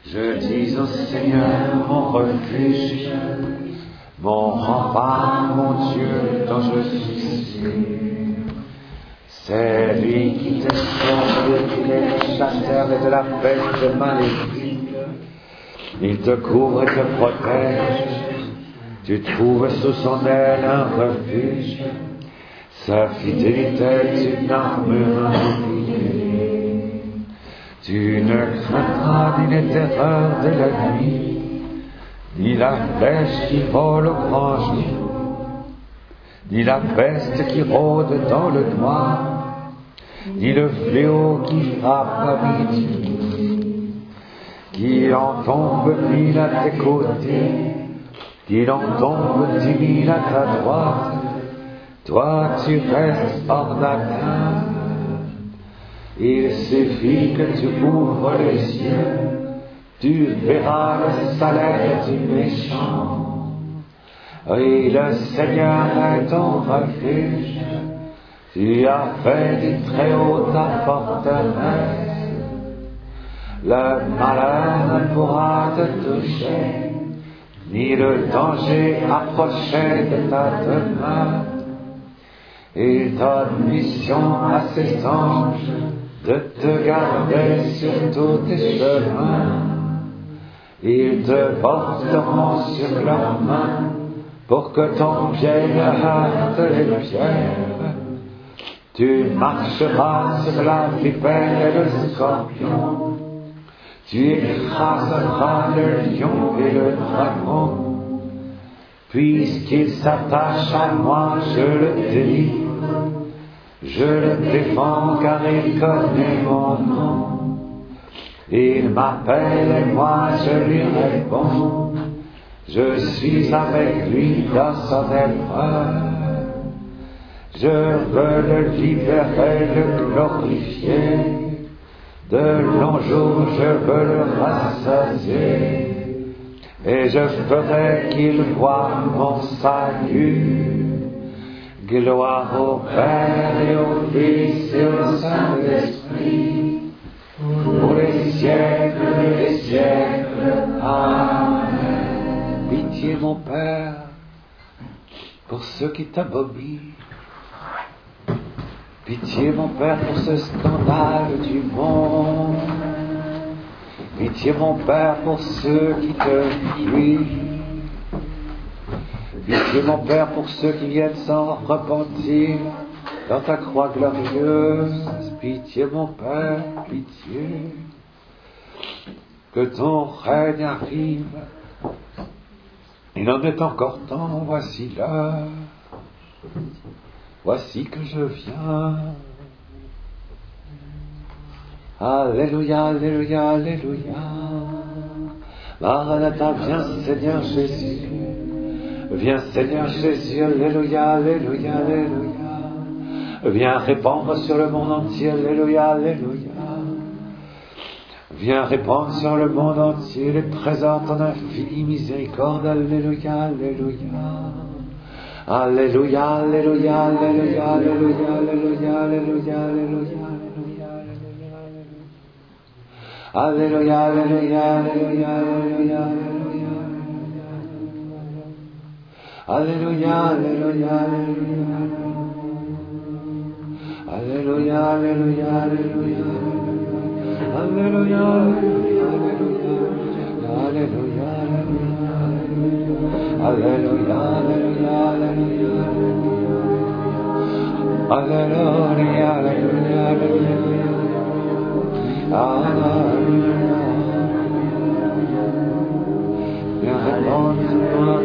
Je dis au Seigneur, mon refuge, mon rempart, mon Dieu, dont je suis sûr. C'est lui qui te sauve de tous les chasseurs et de la peste maléfique. Il te couvre et te protège. Tu trouves sous son aile un refuge. Sa fidélité est une armure bouclier. Tu ne craindras ni les terreurs de la nuit, ni la flèche qui vole au grand jour, ni la peste qui rôde dans le noir, ni le fléau qui frappe à midi. Qu'il en tombe 1000 à tes côtés, qu'il en tombe 10 000 à ta droite, toi tu restes hors d'atteinte. Il suffit que tu ouvres les yeux, tu verras le salaire du méchant. Oui, le Seigneur est ton refuge, tu as fait du Très-Haut ta forteresse. Le malheur ne pourra te toucher, ni le danger approcher de ta demeure. Il donne mission à ses anges de te garder sur tous tes chemins. Ils te porteront sur leurs mains pour que ton pied ne heurte les pierres. Tu marcheras sur la vipère et le scorpion. Tu écraseras le lion et le dragon. Puisqu'il s'attache à moi, je le délivre. Je le défends car il connaît mon nom. Il m'appelle et moi je lui réponds. Je suis avec lui dans son épreuve. Je veux le libérer, le glorifier. De longs jours je veux le rassasier. Et je ferai qu'il voie mon salut. Gloire au Père et au Fils et au Saint-Esprit, pour les siècles des siècles. Amen. Pitié, mon Père, pour ceux qui t'abominent. Pitié, mon Père, pour ce scandale du monde. Pitié, mon Père, pour ceux qui te fuient. Pitié, mon Père, pour ceux qui viennent sans repentir dans ta croix glorieuse. Pitié, mon Père, pitié. Que ton règne arrive. Il en est encore temps, voici l'heure. Voici que je viens. Alléluia, alléluia, alléluia. Maranatha, viens Seigneur Jésus. Viens Seigneur Jésus, alléluia, alléluia, alléluia. Viens répandre sur le monde entier, alléluia, alléluia. Viens répandre sur le monde entier les trésors de ton infinie miséricorde, alléluia, alléluia. Alléluia, alléluia, alléluia, alléluia, alléluia, alléluia, alléluia. Alléluia, alléluia, alléluia, alléluia, alléluia. Alléluia, alléluia, alléluia. Alléluia, alléluia, alléluia. Alléluia, alléluia, alléluia. Alléluia, alléluia, alléluia. Alléluia, alléluia, alléluia. Alléluia. Viens répondre sur moi,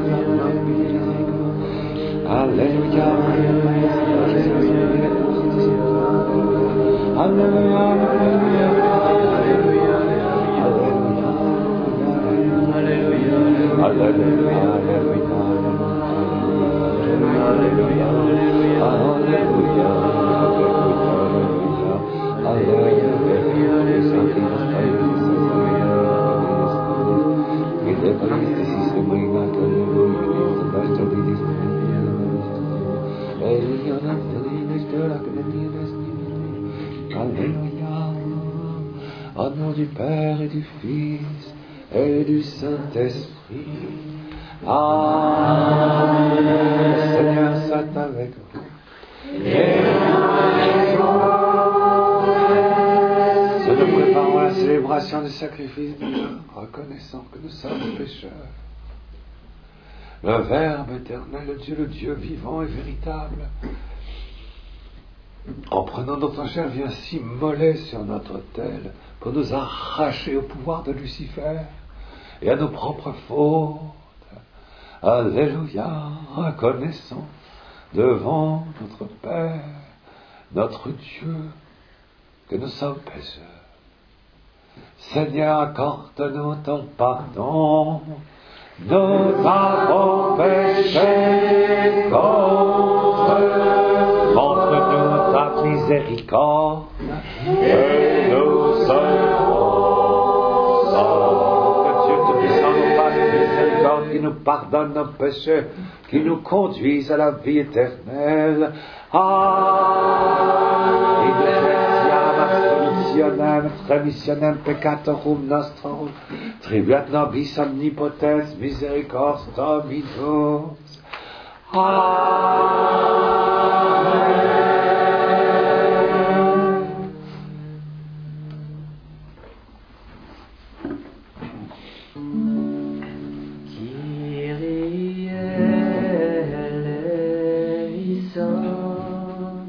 alléluia, alléluia, alléluia, Au nom du Père et du Fils et du Saint-Esprit. Amen. Le Seigneur soit avec vous. Nous préparons la célébration du sacrifice divin, reconnaissant que nous sommes pécheurs. Le Verbe éternel, le Dieu vivant et véritable, en prenant notre chair, vient s'immoler sur notre autel pour nous arracher au pouvoir de Lucifer et à nos propres fautes. Alléluia, reconnaissons devant notre Père, notre Dieu, que nous sommes pécheurs. Seigneur, accorde-nous ton pardon. Nous avons péché contre. Montre-nous ta miséricorde et nous serons sauvés. Que Dieu Tout-Puissant nous fasse miséricorde, qui nous pardonne nos péchés, qui nous conduise à la vie éternelle. Remissionem peccatorum nostrum, tribuat nobis omnipotens misericors Dominus. Amen. Kyrie eleison.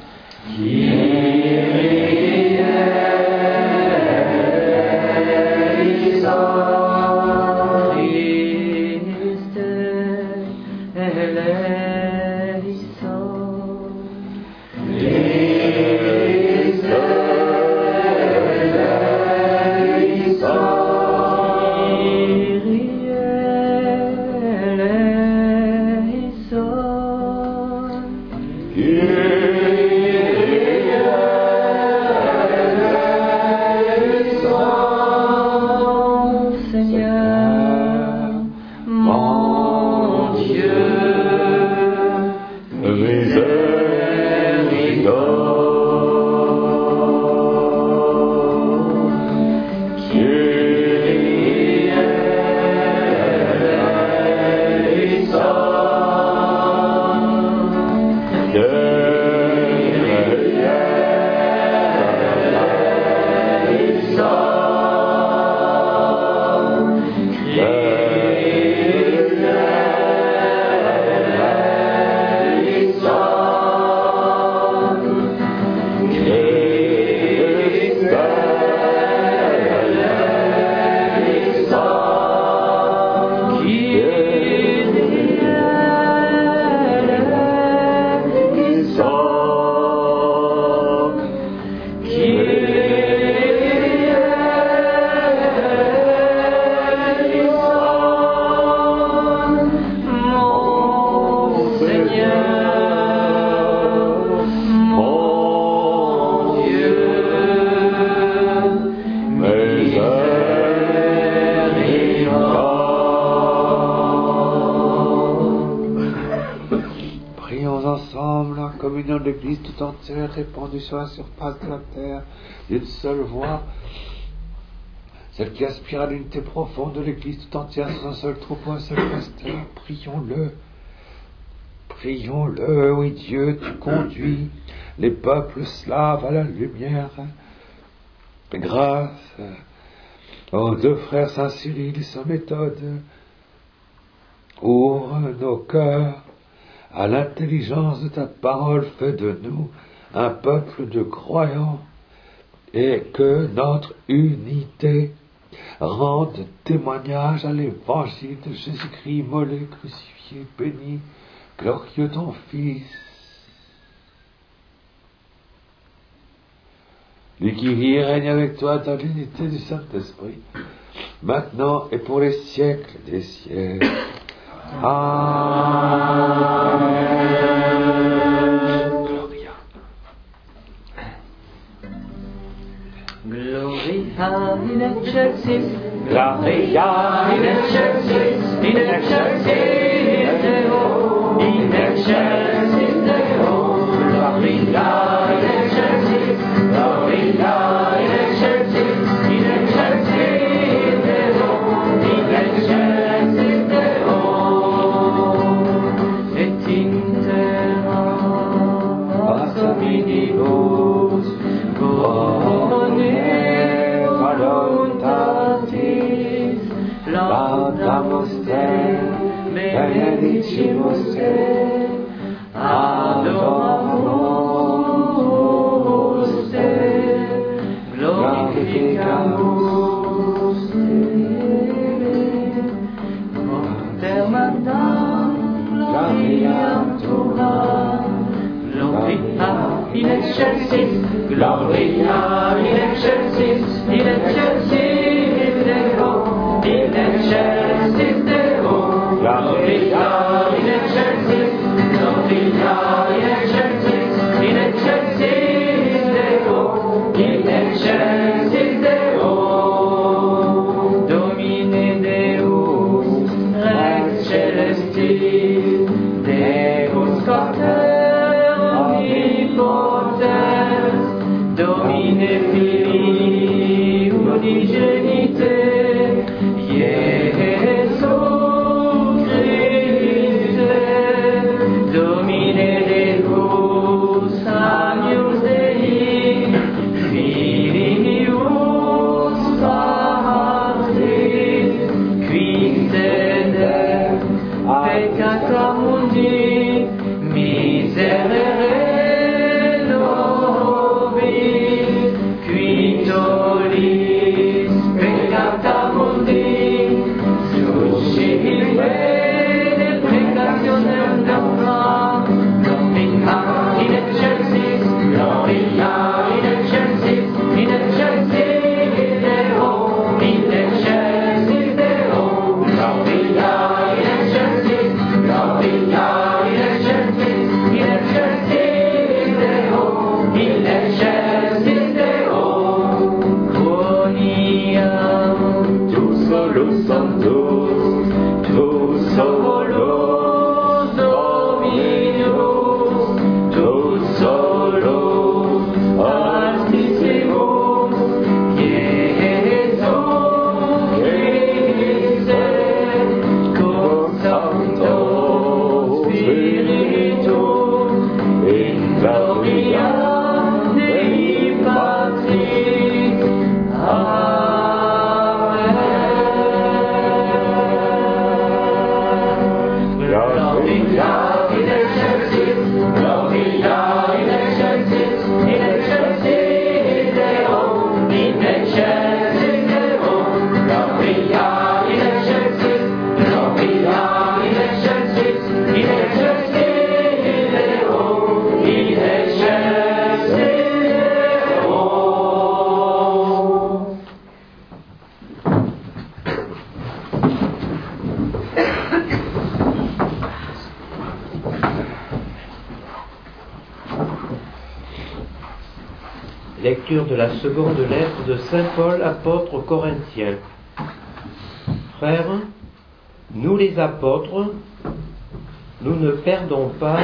L'Église tout entière répandue sur la surface de la terre d'une seule voix, celle qui aspire à l'unité profonde de l'Église tout entière sur un seul troupeau, un seul pasteur. Prions-le, oui Dieu, tu conduis les peuples slaves à la lumière. Grâce aux deux frères Saint Cyril et Saint Méthode, ouvre nos cœurs à l'intelligence de ta parole, fais de nous un peuple de croyants, et que notre unité rende témoignage à l'évangile de Jésus-Christ, immolé, crucifié, béni, glorieux ton Fils. Lui qui vit et règne avec toi dans l'unité du Saint-Esprit, maintenant et pour les siècles des siècles. Amen. Gloria in excelsis, Gloria in excelsis, in excelsis Deo, in excelsis Deo. Gloria in excelsis, gloria in excelsis. benedicimus te, adoramus te, glorificamus te, Pater mandam gloria tua, gloria in excelsis, gloria in excelsis, in excelsis Deo, in excelsis Deo, gloria in excelsis, gloria in excelsis, in excelsis Deo, in excelsis Deo, Domine Deus, Rex Celestis, Deus Pater omnipotens, Domine Filii unigenite, Iesu Christe, Domine Deus, Agnus Dei, Filius Patris, qui sede peccata mundi, miserere nobis, qui tollis peccata mundi, suscipere peccationem nostra, gloria in excelsis, gloria in excelsis, in excelsis Deo, in excelsis Deo, gloria in excelsis, gloria in excelsis, in excelsis Deo, in excelsis Deo, quoniam tu solus sanctus, tu solus Dominus, tu solus Altissimum, Iesu Christe, cum Sancto Spiritus, in gloria Dei Patris. Amen. Gloria in excelsis, gloria in excelsis, in excelsis Deo, in excelsis Deo, gloria in excelsis, gloria in excelsis, in excelsis Deo, in excelsis Deo. Lecture de la seconde lettre de Saint Paul, apôtre aux Corinthiens. Frères, nous les apôtres, nous ne perdons pas.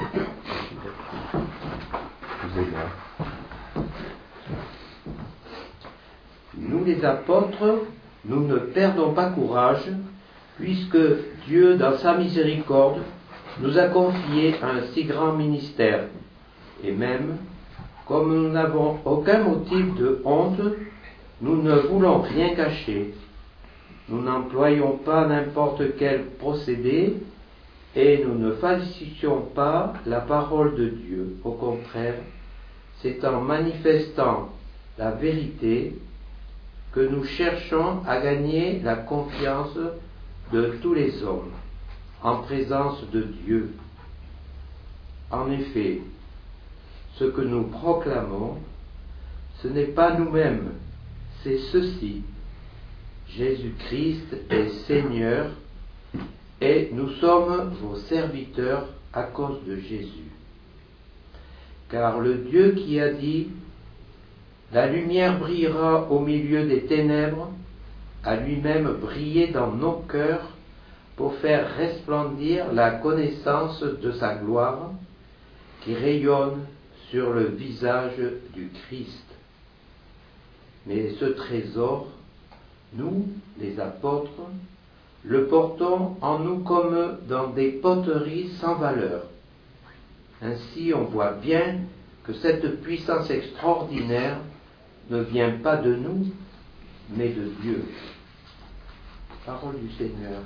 Nous les apôtres, nous ne perdons pas courage, puisque Dieu, dans sa miséricorde, nous a confié un si grand ministère. Et même, comme nous n'avons aucun motif de honte, nous ne voulons rien cacher. Nous n'employons pas n'importe quel procédé et nous ne falsifions pas la parole de Dieu. Au contraire, c'est en manifestant la vérité que nous cherchons à gagner la confiance de tous les hommes en présence de Dieu. En effet, ce que nous proclamons, ce n'est pas nous-mêmes, c'est ceci. Jésus-Christ est Seigneur et nous sommes vos serviteurs à cause de Jésus. Car le Dieu qui a dit « La lumière brillera au milieu des ténèbres » a lui-même brillé dans nos cœurs pour faire resplendir la connaissance de sa gloire qui rayonne sur le visage du Christ. Mais ce trésor, nous, les apôtres, le portons en nous comme dans des poteries sans valeur. Ainsi, on voit bien que cette puissance extraordinaire ne vient pas de nous, mais de Dieu. Parole du Seigneur.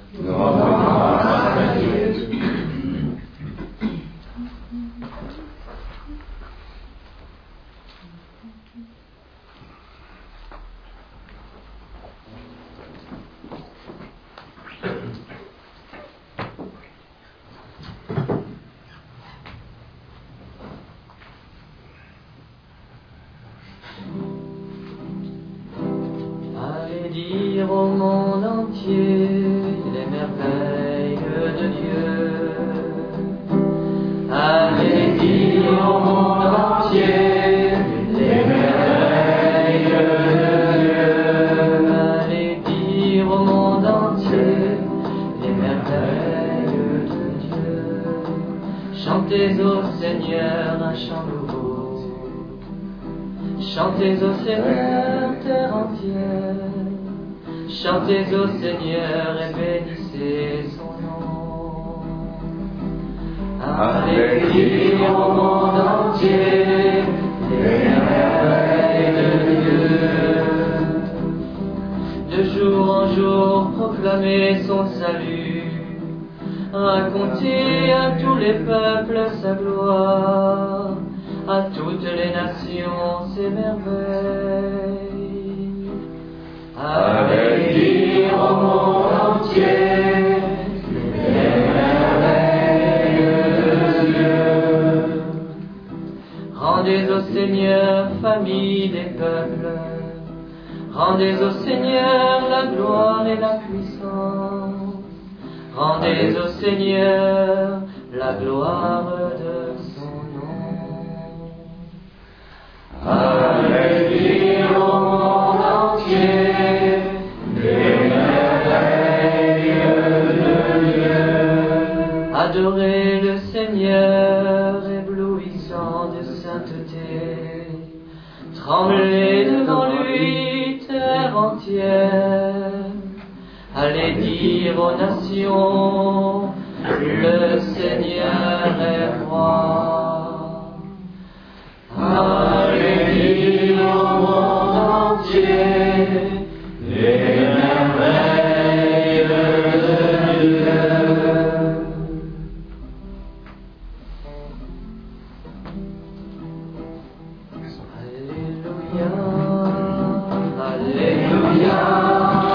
Allez dire au monde entier les merveilles de Dieu. Allez dire au monde entier les merveilles de Dieu. Allez dire au monde entier les merveilles de Dieu. Chantez au Seigneur un chant nouveau. Chantez au Seigneur, terre entière. Chantez au Seigneur et bénissez son nom. Allez dire au monde entier les merveilles de Dieu. De jour en jour, proclamez son salut. Racontez à tous les peuples sa gloire. À toutes les nations ses merveilles. Allez dire au monde entier les merveilles de Dieu. Rendez au Seigneur, famille des peuples. Rendez au Seigneur la gloire et la puissance. Rendez au Seigneur la gloire de son nom. Allez dire au monde entier les merveilles de Dieu. Adorez le Seigneur, éblouissant de sainteté. Tremblez devant lui, terre entière. Allez dire aux nations, le Seigneur est roi. Allez dire au monde entier les merveilles de Dieu. Alléluia, Alléluia.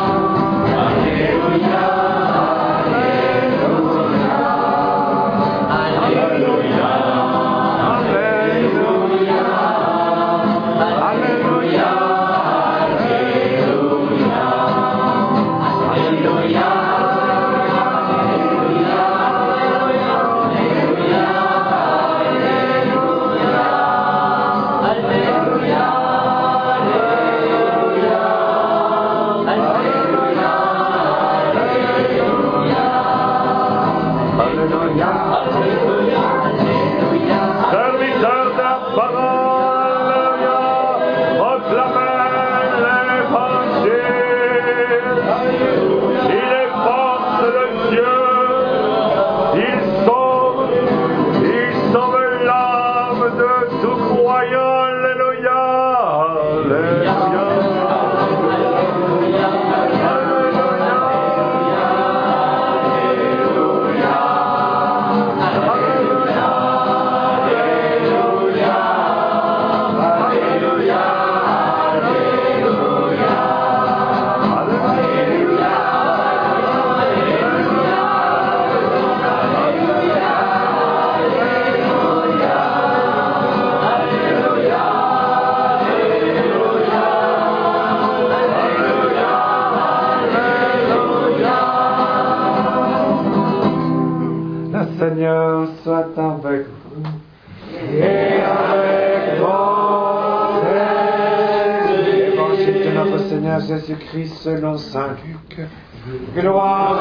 Seigneur soit avec vous et avec votre esprit. Évangile de notre Seigneur Jésus-Christ selon saint Luc. Gloire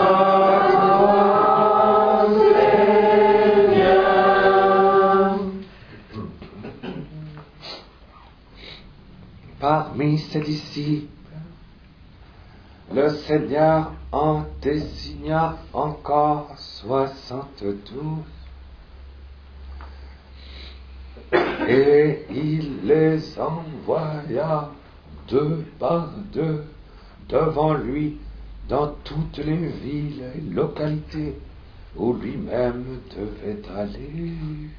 à toi, Seigneur. Parmi ses disciples, le Seigneur en désigna encore 72 et il les envoya 2 par 2 devant lui dans toutes les villes et localités où lui-même devait aller.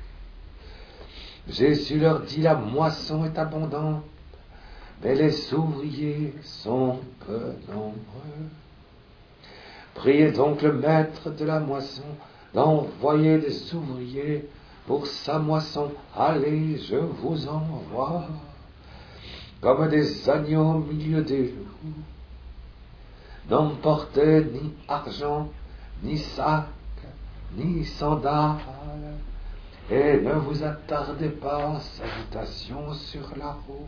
Jésus leur dit, la moisson est abondante, mais les ouvriers sont peu nombreux. Priez donc le maître de la moisson d'envoyer des ouvriers pour sa moisson. Allez, je vous envoie, comme des agneaux au milieu des loups. N'emportez ni argent, ni sac, ni sandales, et ne vous attardez pas en salutations sur la route.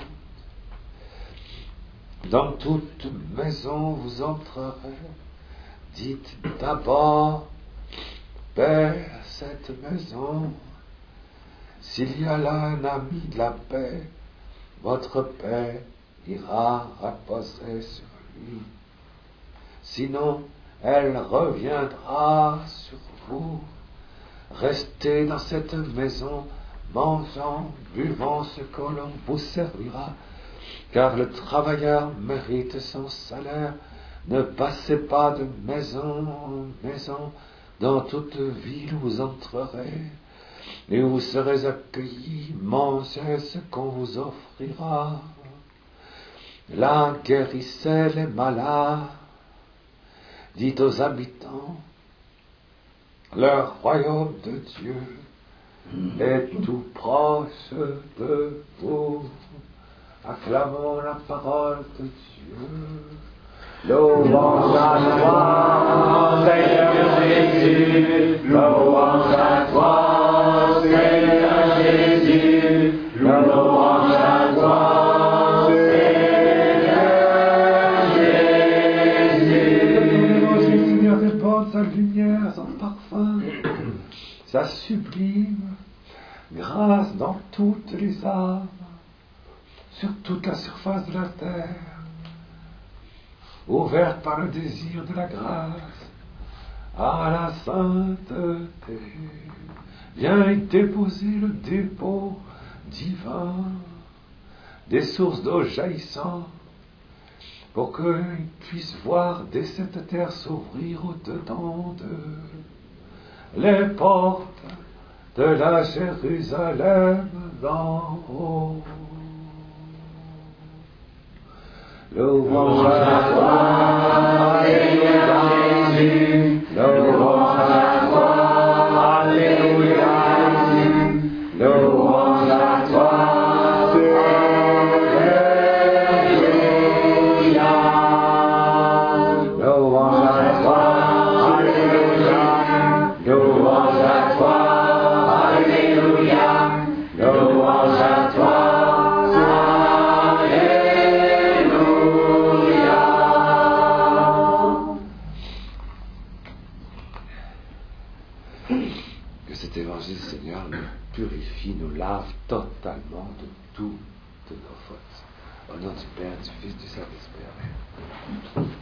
Dans toute maison vous entrerez, dites d'abord, paix à cette maison. S'il y a là un ami de la paix, votre paix ira reposer sur lui. Sinon, elle reviendra sur vous. Restez dans cette maison, mangeant, buvant ce que l'on vous servira, car le travailleur mérite son salaire. Ne passez pas de maison en maison dans toute ville où vous entrerez, et où vous serez accueillis. Mangez ce qu'on vous offrira. Là, guérissez les malades. Dites aux habitants, le royaume de Dieu est tout proche de vous. Acclamons la parole de Dieu. Louange à toi, Seigneur Jésus. Louange à toi, Seigneur Jésus. Louange à toi, Seigneur Jésus. Le Seigneur répand sa lumière, son parfum, sa sublime grâce dans toutes les âmes, sur toute la surface de la terre, ouverte par le désir de la grâce à la sainteté. Viens y déposer le dépôt divin des sources d'eau jaillissantes, pour qu'ils puissent voir dès cette terre s'ouvrir au-dedans d'eux les portes de la Jérusalem d'en haut. Louange à toi, Seigneur Jésus. Louange à toi, Alléluia. Louange à toi, Alléluia. Louange à toi, Alléluia. Louange à toi, Alléluia. Louange à toi. Cet évangile, Seigneur, nous purifie, nous lave totalement de toutes nos fautes. Au nom du Père, du Fils, du Saint-Esprit. Amen.